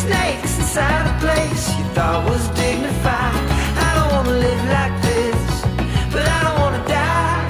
snakes inside a place you thought was dignified. I don't wanna live like this, but I don't wanna die.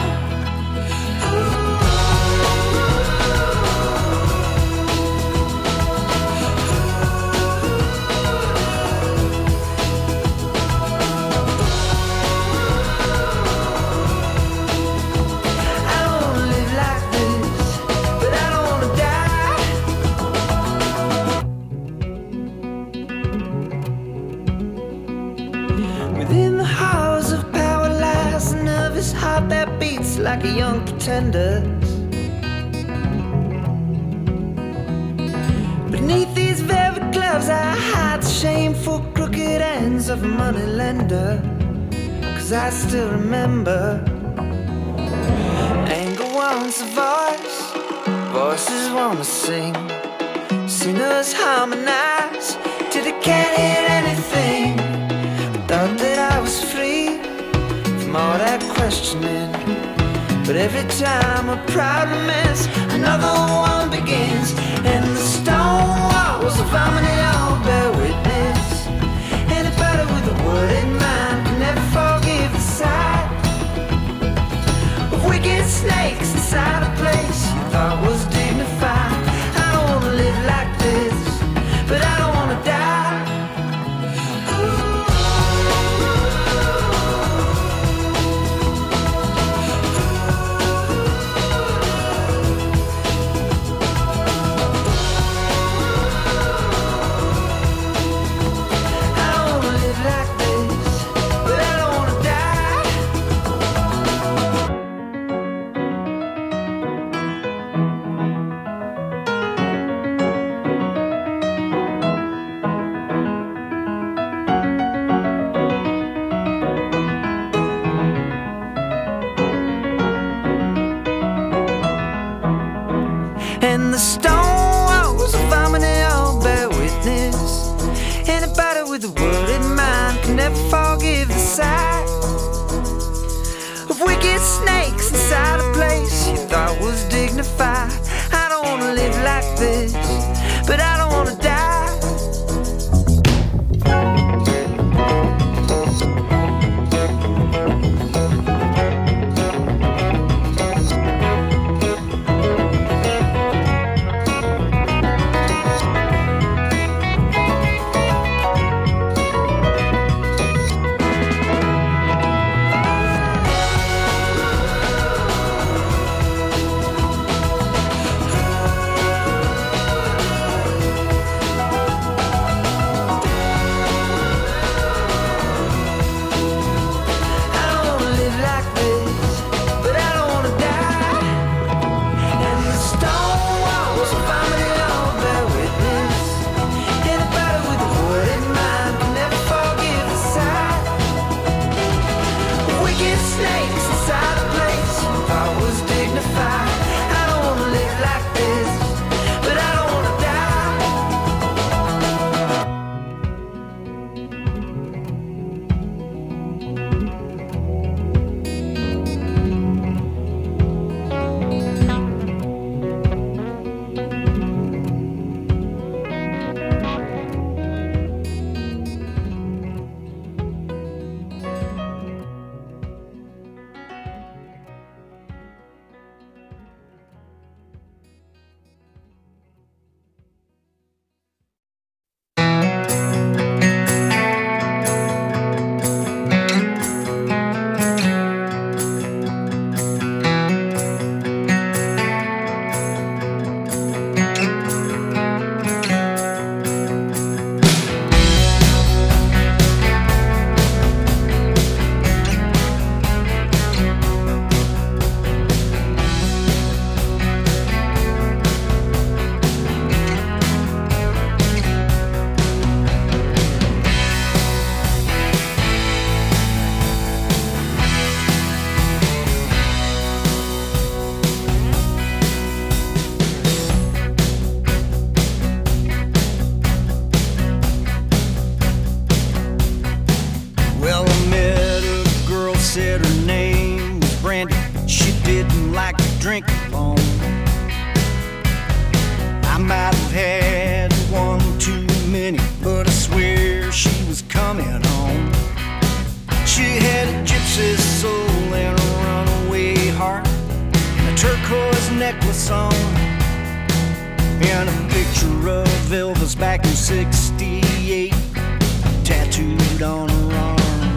That beats like a young pretender. Beneath these velvet gloves I hide the shameful crooked ends of a moneylender. 'Cause I still remember anger wants a voice, voices wanna sing, singers harmonize till they can't hear anything. Thought that I was free from all that questioning, but every time a problem ends, another one begins. And the stone walls of harmony all bear witness. Anybody with a word in mind can never forgive the sight of wicked snakes inside a place you thought was dignified. I don't wanna live like this, but I don't wanna die. And the stone walls of harmony all bear witness. Anybody with a word in mind can never forgive the sight of wicked snakes inside a place you thought was dignified. I don't wanna live like this, but I don't wanna die. drink alone. I might have had one too many. was coming home. She had a gypsy soul and a runaway heart, and a turquoise necklace on, and a picture of Elvis back in '68 tattooed on her arm.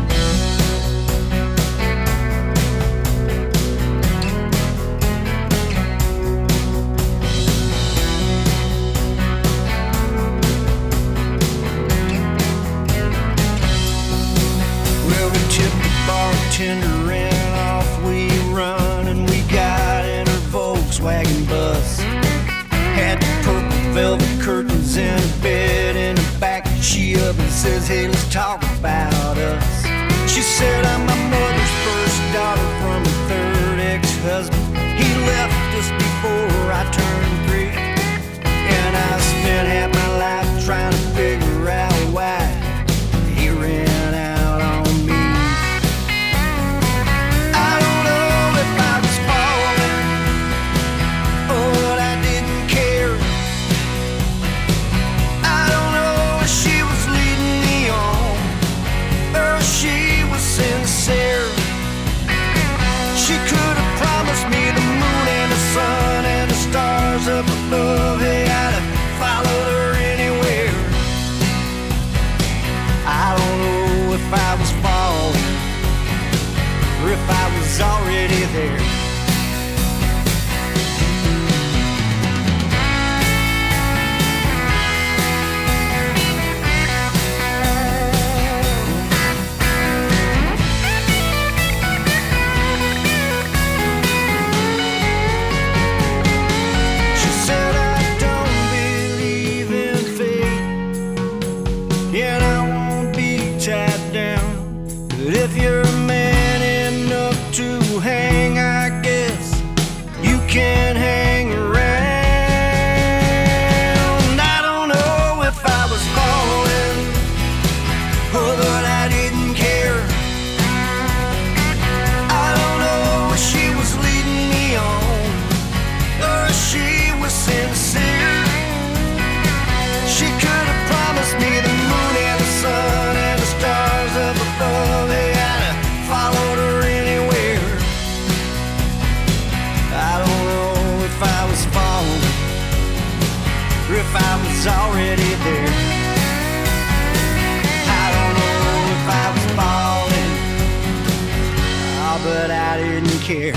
Bartender and off we run, and we got in her Volkswagen bus. Had the purple velvet curtains in her bed in the back. She up and says, hey, let's talk about us. She said, I'm my mother's first daughter from her third ex-husband. He left us before I turned 3, and I spent half my life trying to figure out why he ran out on me. She could have promised me the moon and the sun and the stars up above. Hey, I'd have followed her anywhere. I don't know if I was falling or if I was already there. If you're man enough to hang, I guess you can hang around. I don't know if I was falling or that I didn't care. I don't know if she was leading me on or if she was sincere. She could have promised me the moon and the sun and the stars up above. Followed her anywhere. I don't know if I was falling or if I was already there. I don't know if I was falling, oh, but I didn't care.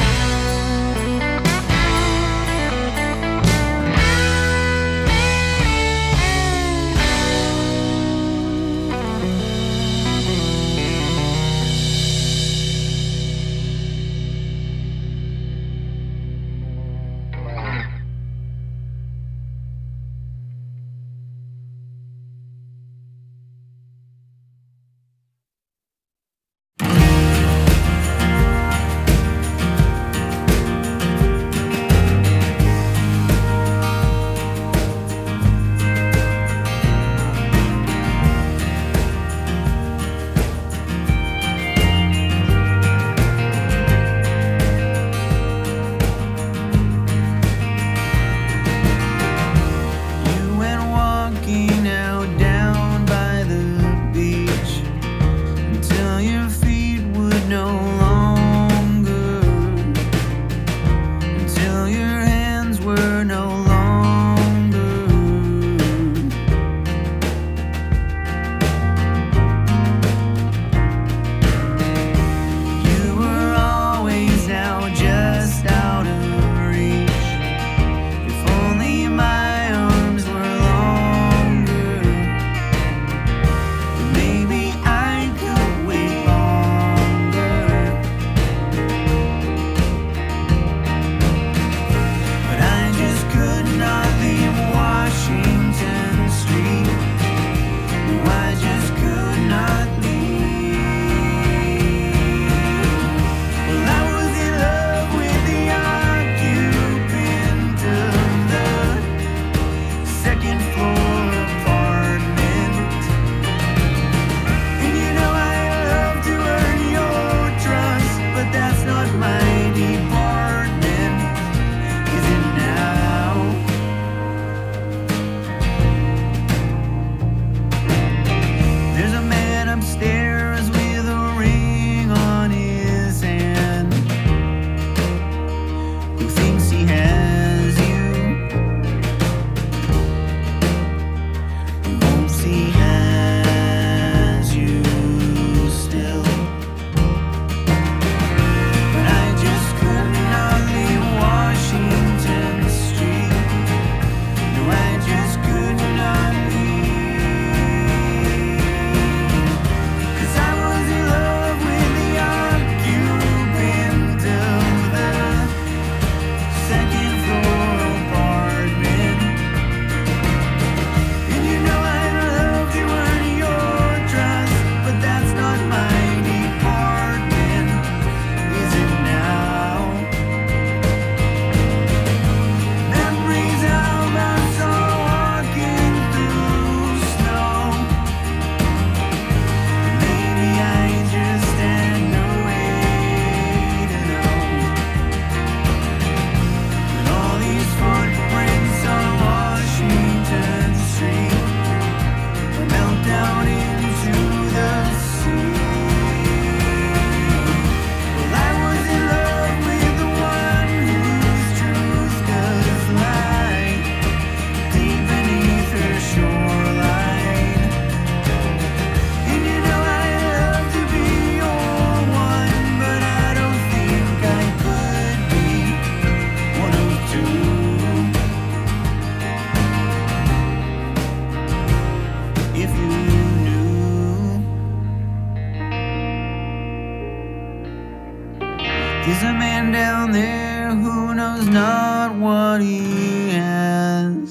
what he has,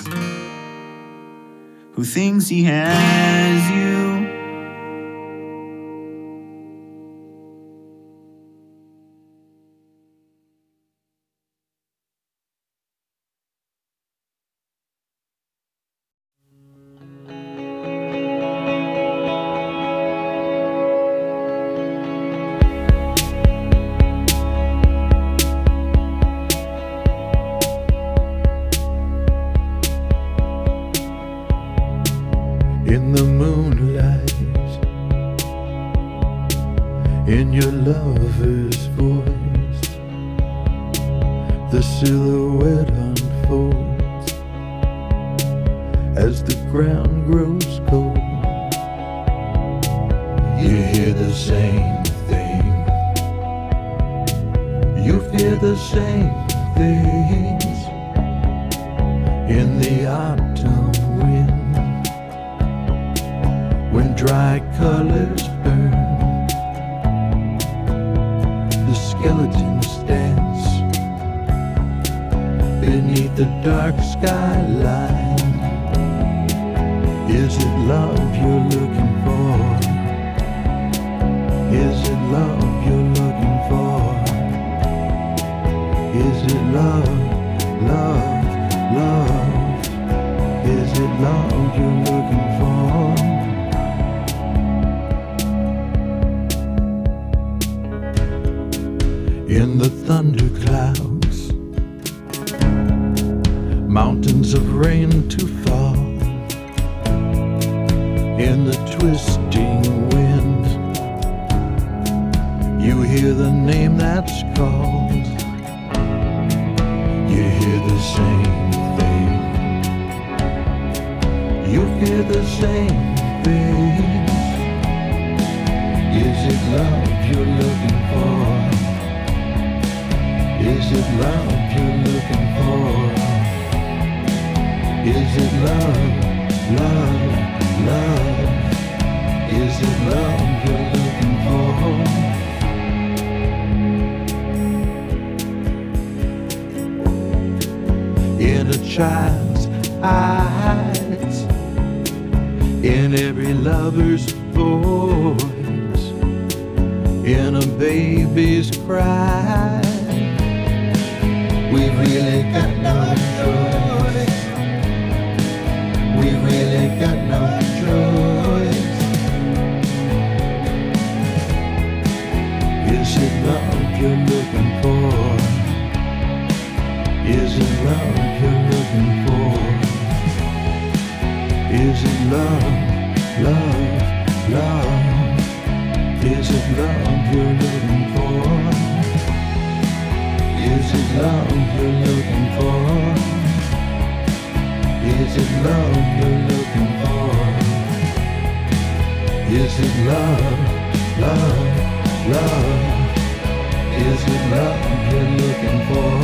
who thinks he has you. In the moonlight, in your lover's voice, the silhouette unfolds as the ground grows cold. You hear the same thing, you fear the same things in the autumn wind. When dry colors burn, the skeletons dance beneath the dark skyline. Is it love you're looking for? Is it love you're looking for? Is it love, love, love? Is it love you're looking for? In the thunderclouds, mountains of rain to fall. In the twisting wind, you hear the name that's called. You hear the same thing, you fear the same things. Is it love you're looking for? Is it love you're looking for? Is it love, love, love? Is it love you're looking for? In a child's eyes, in every lover's voice, in a baby's cry, we really got no choice. We really got no choice. Is it love you're looking for? Is it love you're looking for? Is it love, love, love? Is it love you're looking for? Is it love you're looking for? Is it love you're looking for? Is it love, love, love? Is it love you're looking for?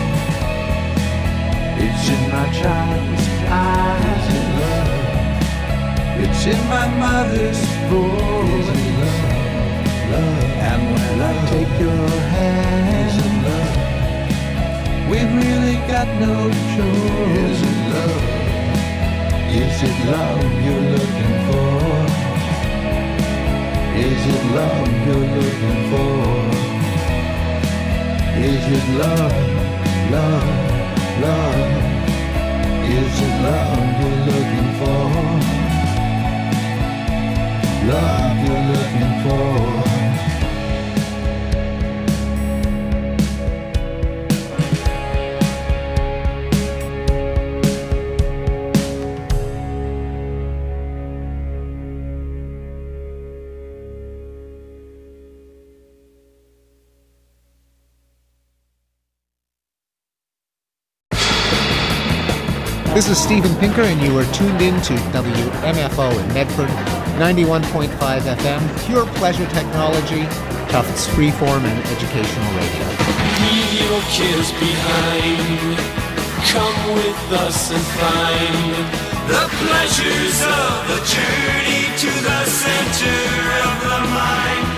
It's in my child's eyes. Is it love? It's in my mother's voice. Is it love, love? And when I take your hand, is it love? We've really got no choice. Is it love? Is it love you're looking for? Is it love you're looking for? Is it love, love, love? Is it love you're looking for? Love you're looking for? This is Steven Pinker, and you are tuned in to WMFO in Medford, 91.5 FM, pure pleasure technology, Tufts freeform and educational radio. Leave your cares behind. Come with us and find the pleasures of the journey to the center of the mind.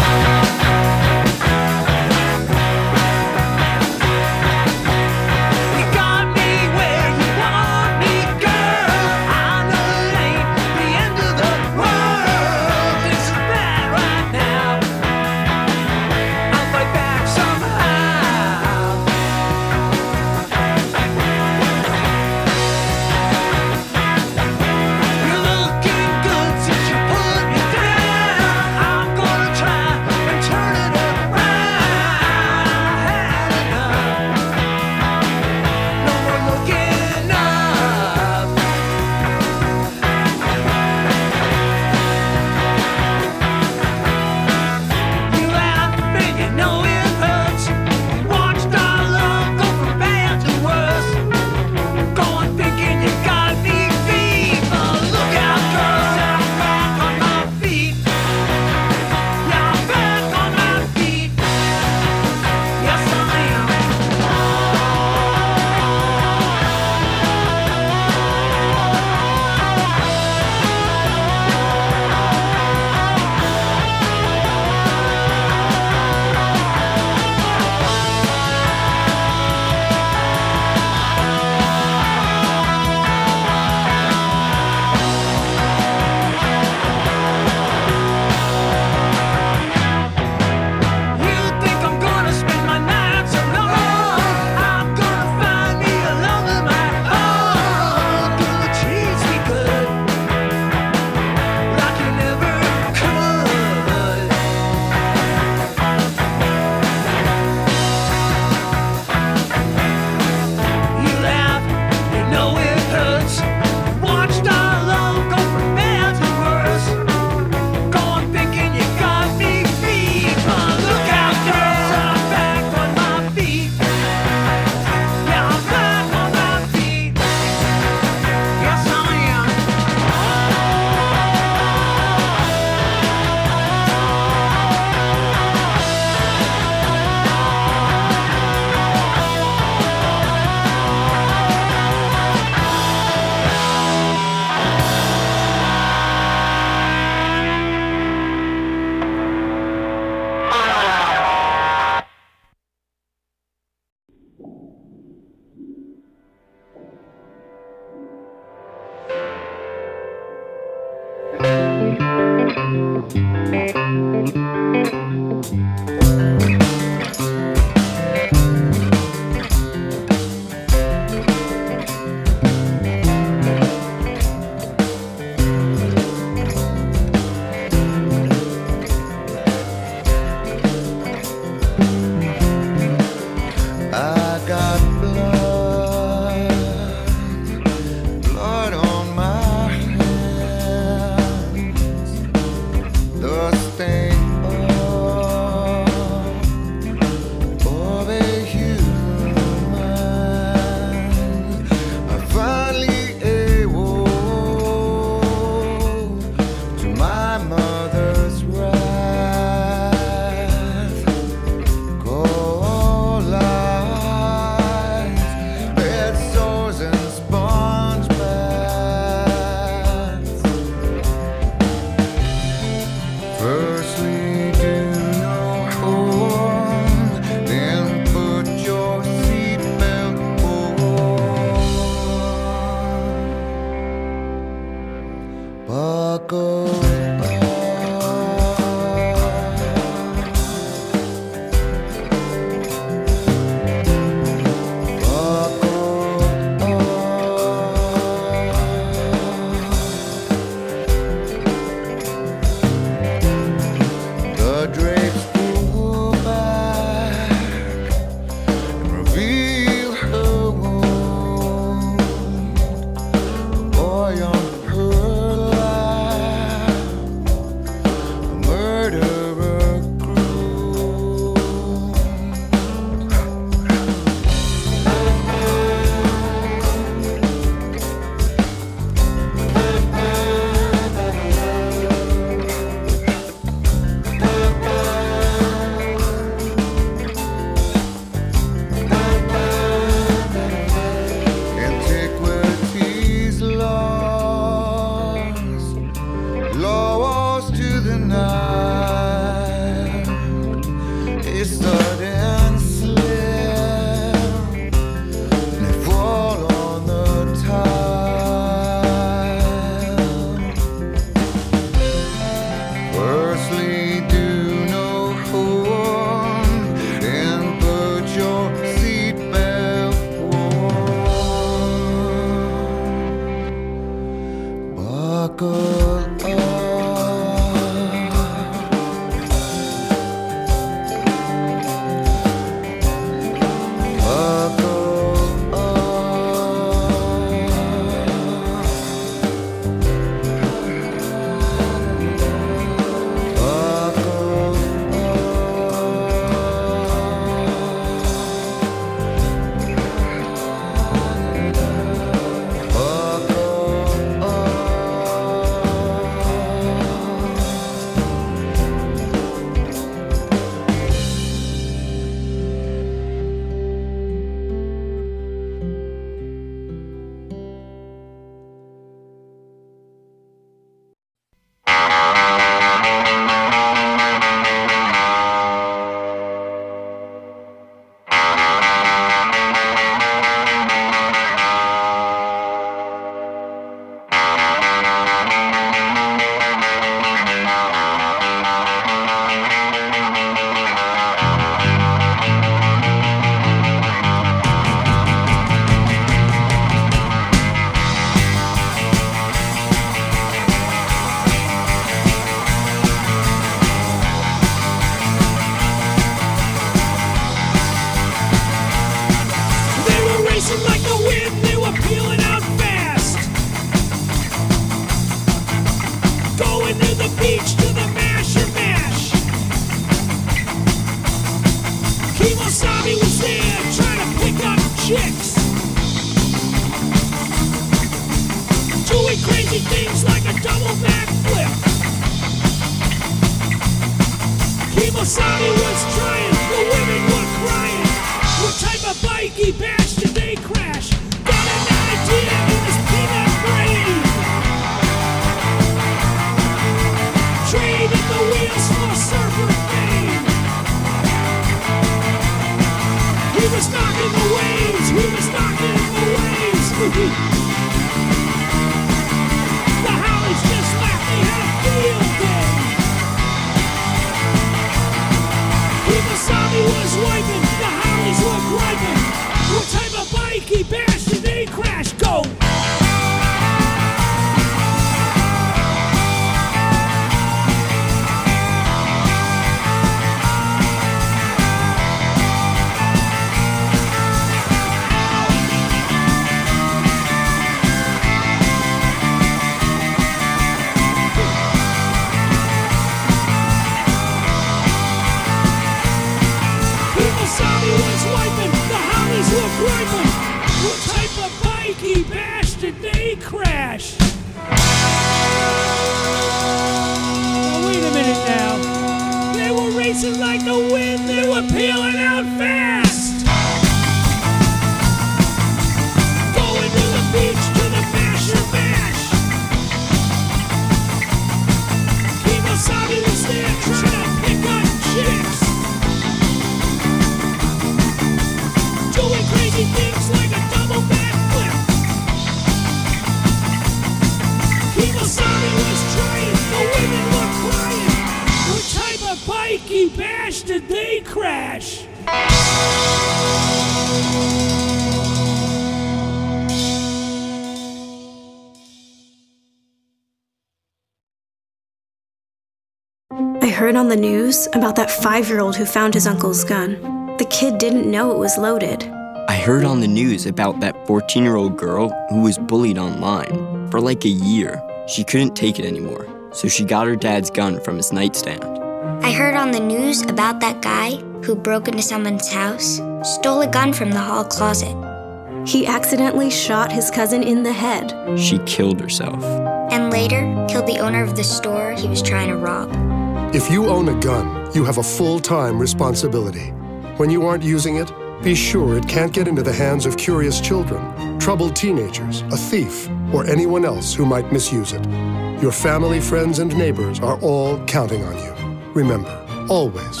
I heard on the news about that 5-year-old who found his uncle's gun. The kid didn't know it was loaded. I heard on the news about that 14-year-old girl who was bullied online for like a year. She couldn't take it anymore, so she got her dad's gun from his nightstand. I heard on the news about that guy who broke into someone's house, stole a gun from the hall closet. He accidentally shot his cousin in the head. She killed herself. And later, killed the owner of the store he was trying to rob. If you own a gun, you have a full-time responsibility. When you aren't using it, be sure it can't get into the hands of curious children, troubled teenagers, a thief, or anyone else who might misuse it. Your family, friends, and neighbors are all counting on you. Remember, always,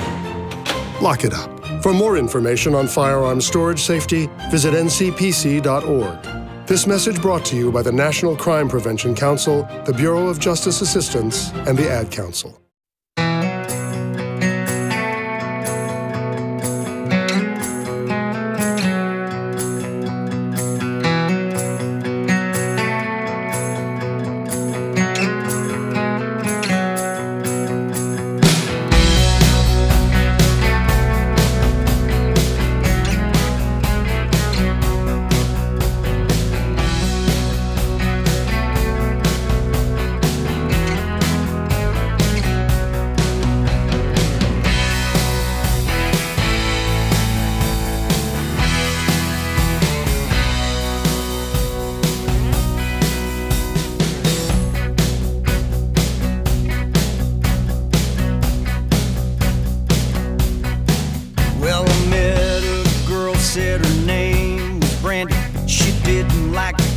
lock it up. For more information on firearms storage safety, visit ncpc.org. This message brought to you by the National Crime Prevention Council, the Bureau of Justice Assistance, and the Ad Council.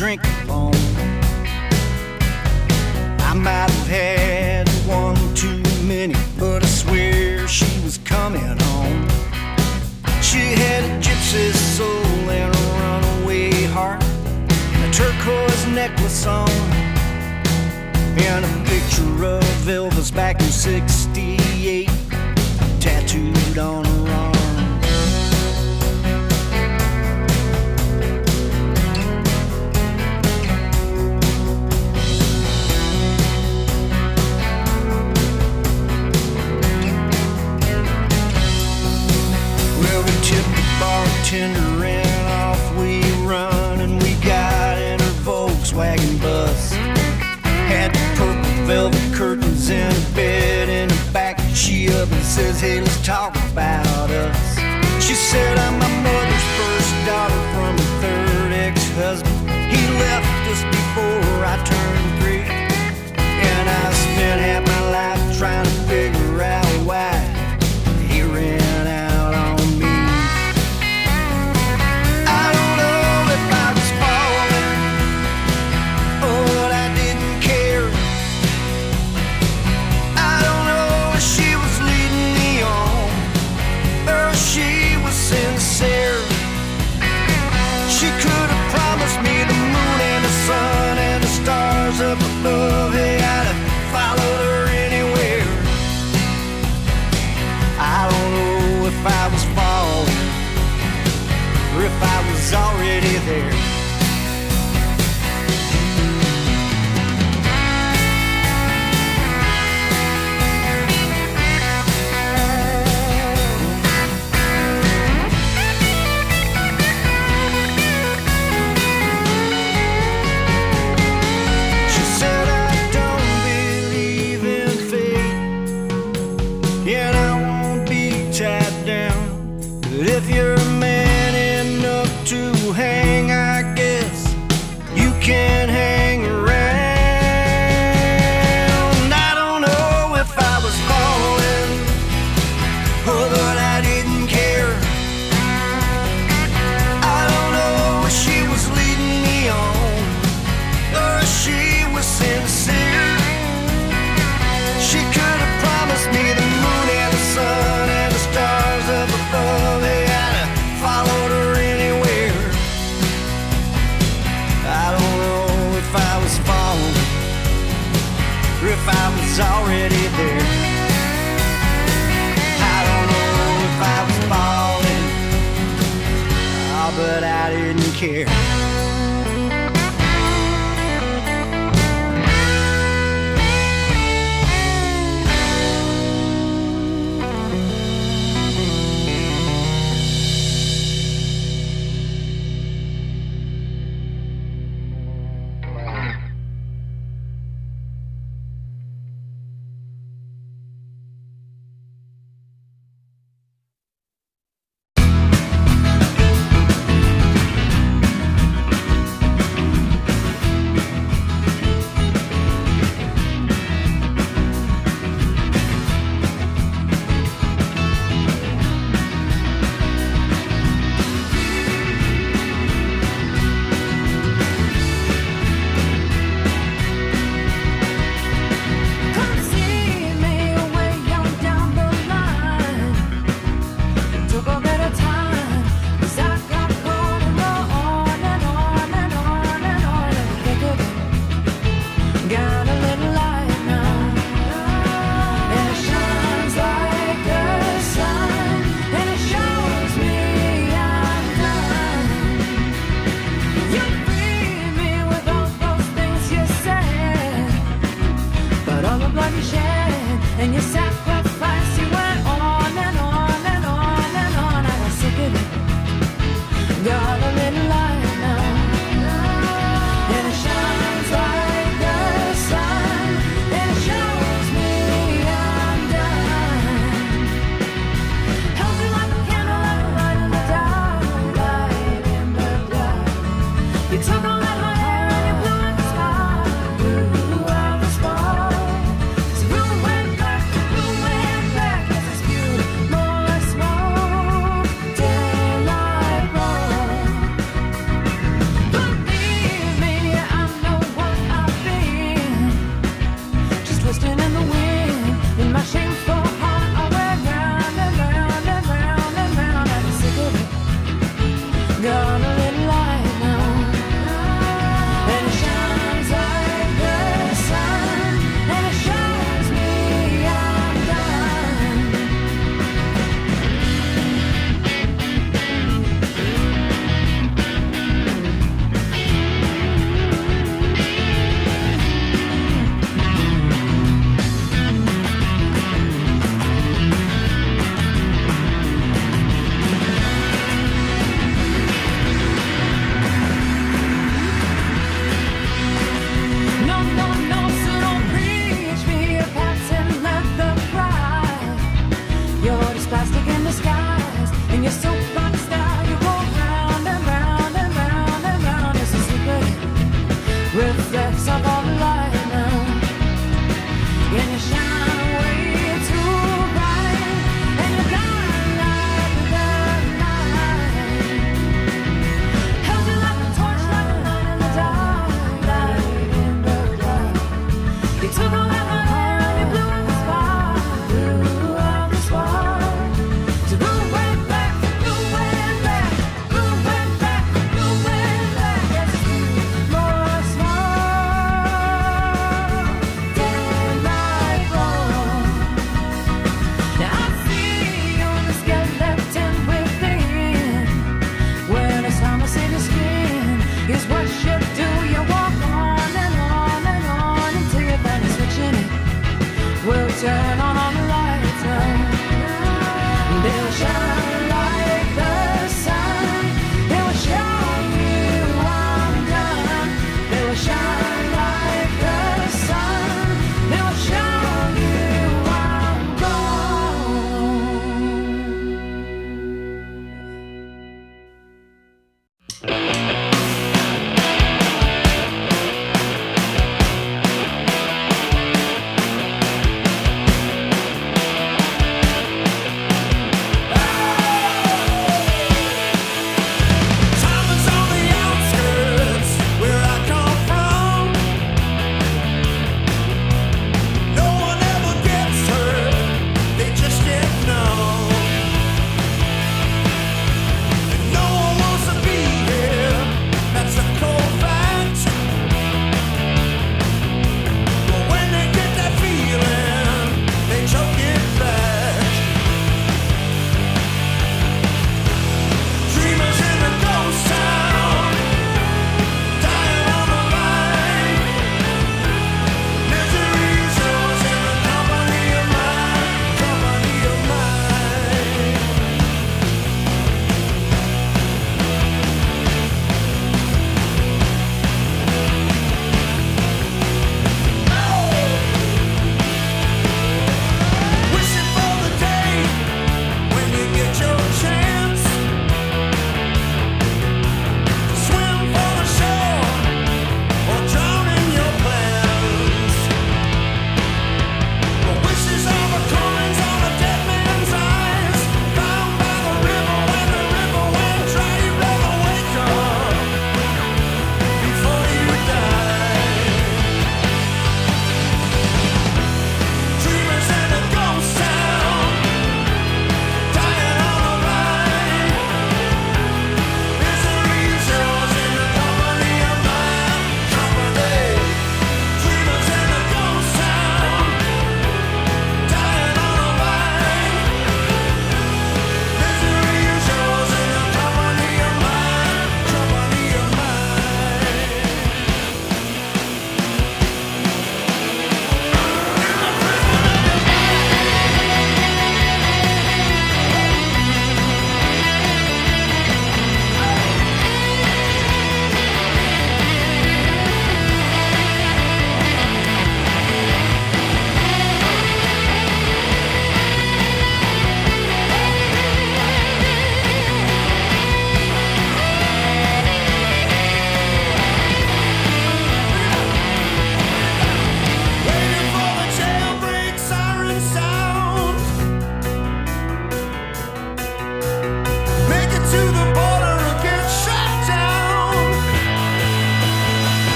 drink alone. I might have had one too many, but I swear she was coming home. She had a gypsy soul and a runaway heart, and a turquoise necklace on, and a picture of Elvis back in '68 tattooed on her arm. Well, we tipped the bartender and off we run, and we got in her Volkswagen bus. Had purple velvet curtains and a bed in the back. She up and says, hey, let's talk about us. She said, I'm my mother's first daughter from a third ex-husband. He left us before I turned 3, and I spent half my life trying to figure out why he ran out on me. I don't know if I was falling or what I didn't care. I don't know if she was leading me on or if she was sincere. She could have promised me the moon and the sun and the stars up above. Hey, I'd have followed her anywhere. I don't know if I was falling or if I was already there. She said, I don't believe in fate, and I won't be tied down. But if you're a man enough to hang, I guess you can hang around. I don't know if I was falling or that I didn't care. I don't know if she was leading me on or if she was sincere. She could have promised me the moon and the sun and the stars up above. Hey, I'd have followed her anywhere. I don't know if I was falling or if I was already there. I don't know if I was falling, but I didn't care.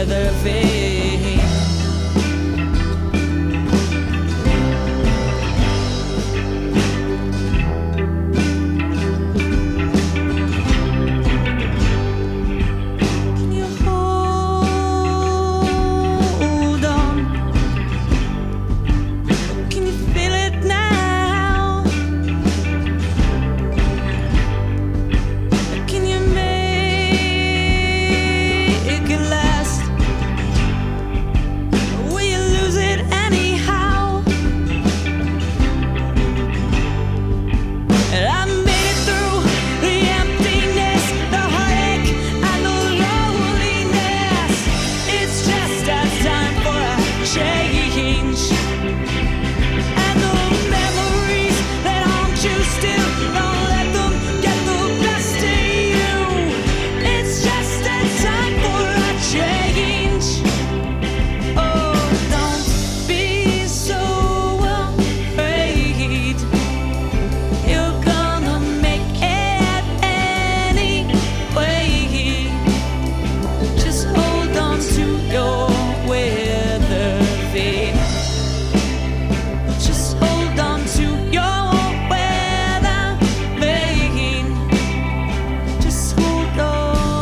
weather vane. Can you hold on? Can you feel it now? Can you make it last? Will you lose it anyhow? And I made it through the emptiness, the heartache, and the loneliness. It's just a time for a change. And the memories that haunt you still, don't let them get the best of you. It's just a time for a change. Oh, don't be so afraid. You're gonna make it anyway. Just hold on to your weather vane. Just hold on to your weather vane. Just hold on.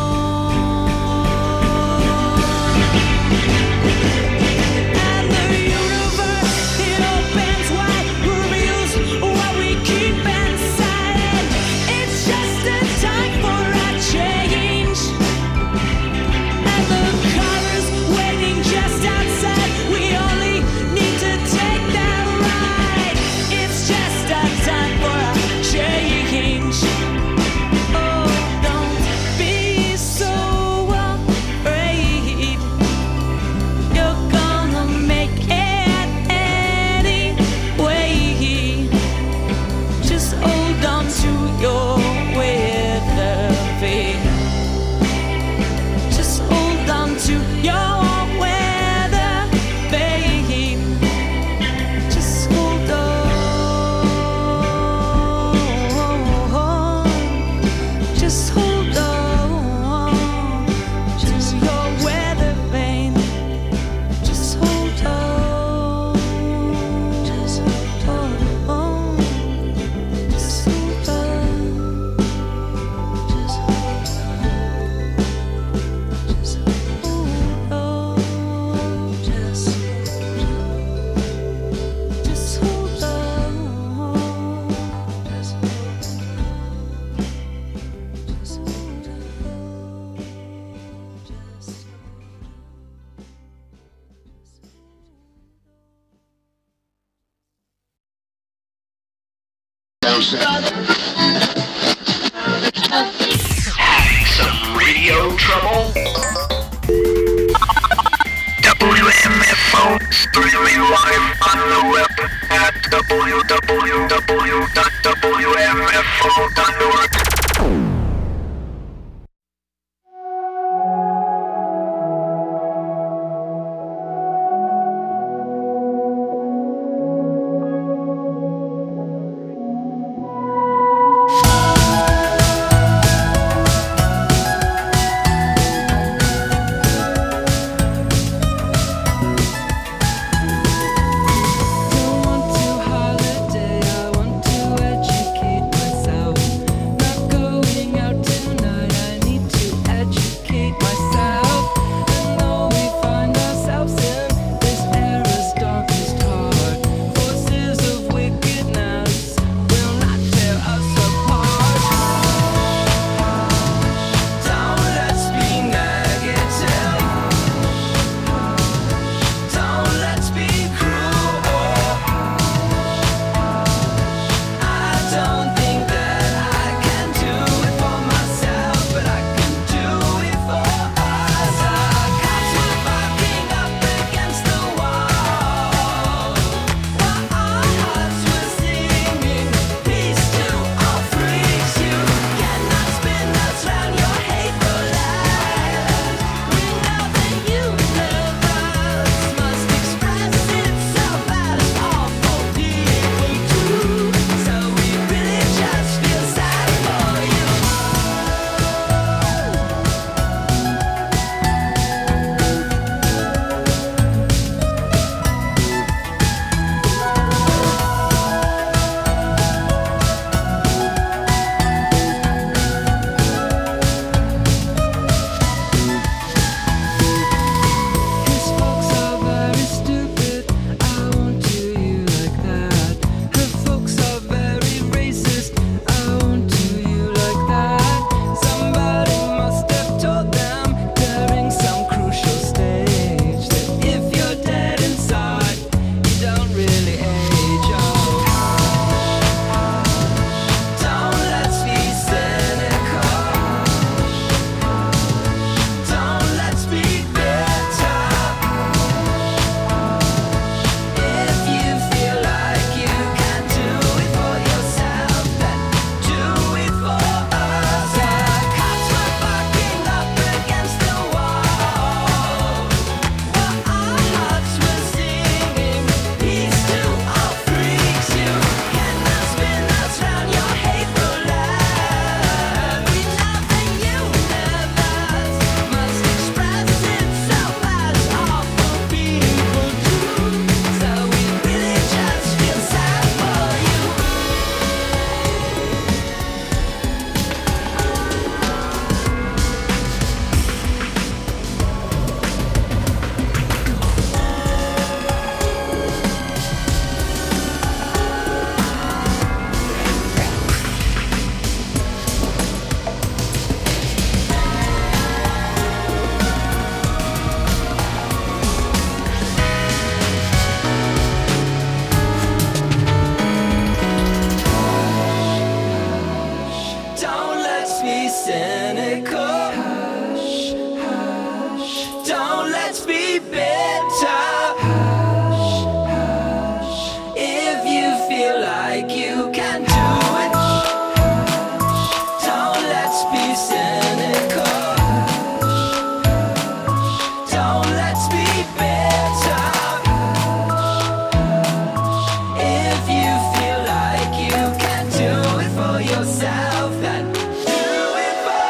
And the universe, it opens wide, reveals what we keep inside. It's just a time for a change. And the car is waiting just outside. We only need to take that ride. It's just a time for a change. Oh, don't be so afraid. You're gonna make it anyway. Just hold on to your weather vane. Just hold on to your weather vane. Just hold on. Just hold on. Just your weather vane. Just hold on. Just hold on. Just hold on. Just hold on. Just hold on. Having some radio trouble? WMFO streaming live on the web at www.wmfo.org. let's be better. Hush, hush. If you feel like you can do it, don't let's be cynical. Don't let's be better. If you feel like you can do it for yourself, then do it for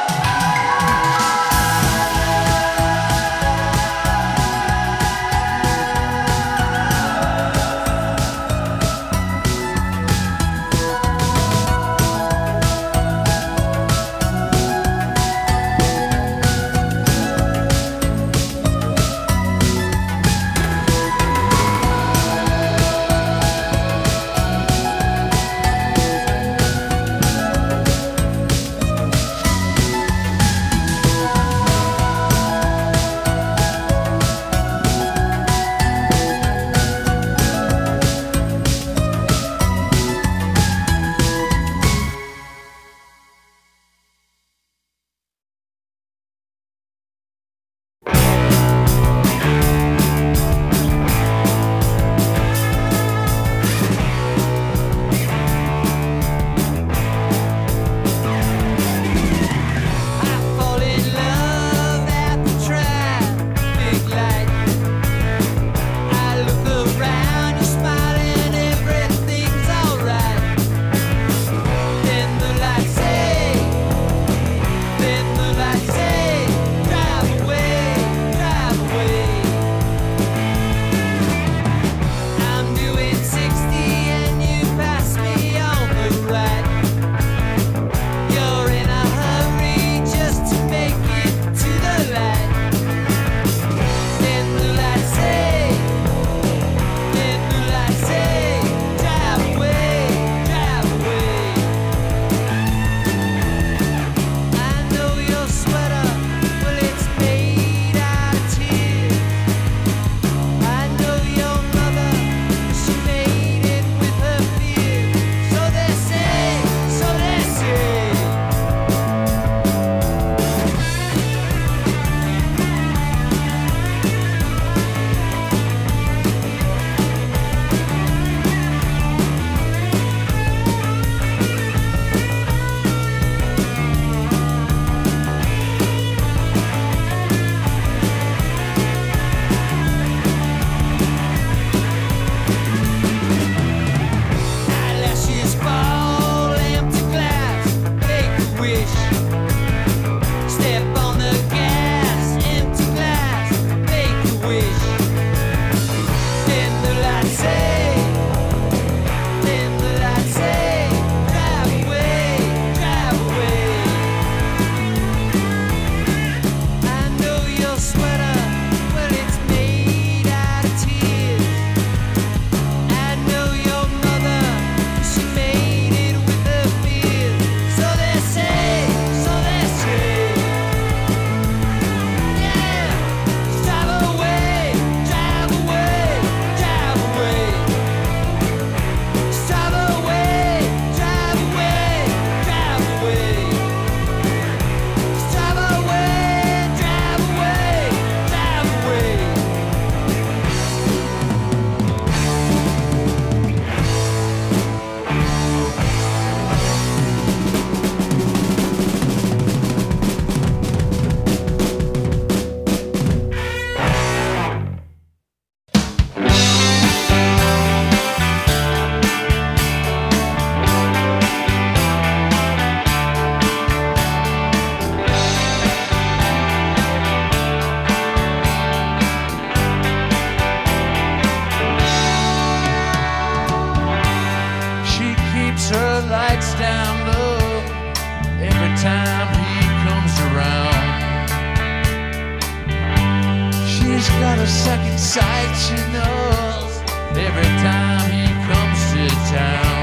got a second sight, she knows, every time he comes to town.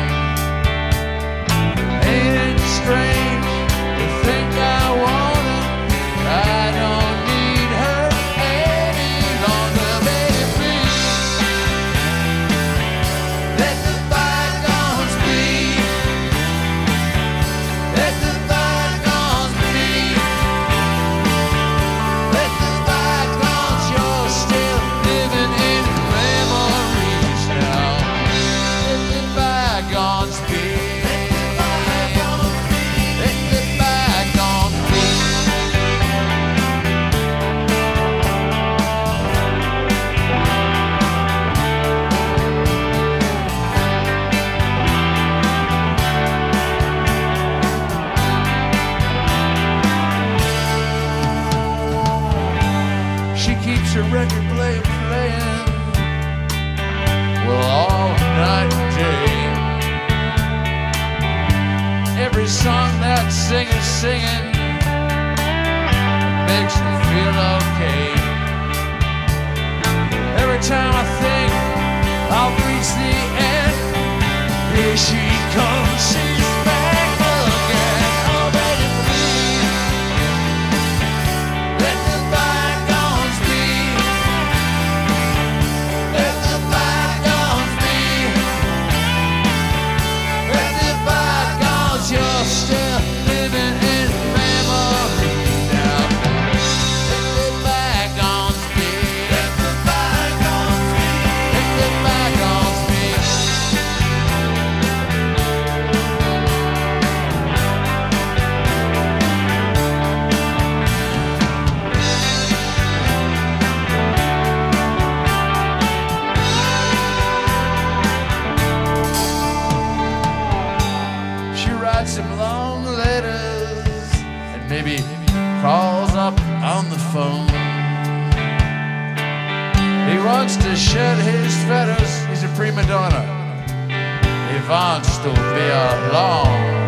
Ain't it strange to think I want her? I don't need her any longer, baby. Let the bygones be. Let the bygones be. Let the bygones, you're She keeps her record player playing, well, all night and day. Every song that singer's singing makes me feel okay. Every time I think I'll reach the end, here she comes, she's back again. Oh, baby, please, let the bygones be. Let the bygones be. Let the bygones, you're still living in memory now. Let the bygones be. Let the bygones be. Let the bygones be. She writes him long letters and maybe calls up on the phone. He wants to shed his feathers, he's a prima donna. He wants to be alone.